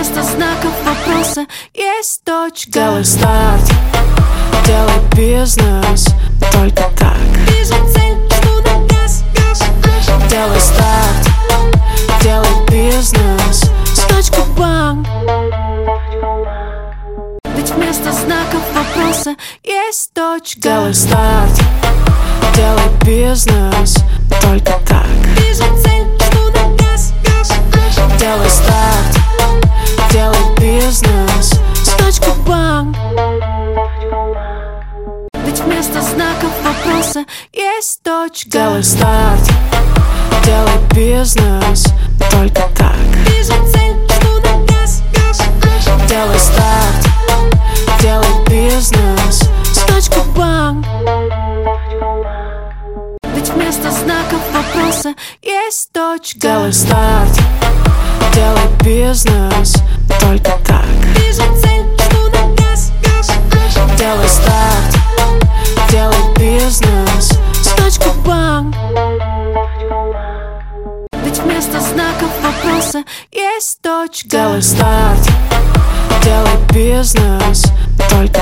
вместо знаков вопроса есть точка. Делай старт, делай бизнес, только так. Вижу цель, жду на газ. Делай старт, делай бизнес С точку банк. Ведь вместо знаков вопроса есть точка. Делай старт, делай бизнес, только так. Вижу цель, жду на газ. Делай старт, делай бизнес С точку банк. Ведь вместо знаков вопроса есть точка. Делай старт, делай бизнес, только так. Вижу цель, жду на газ. Делай старт, делай бизнес С точку банк. Ведь вместо знаков вопроса есть точка. Делай старт, делай бизнес, только так. Вижу цель, жду на газ. Делай старт, делай бизнес С точку банк. Ведь вместо знаков вопроса есть точка. Делай старт, делай бизнес, только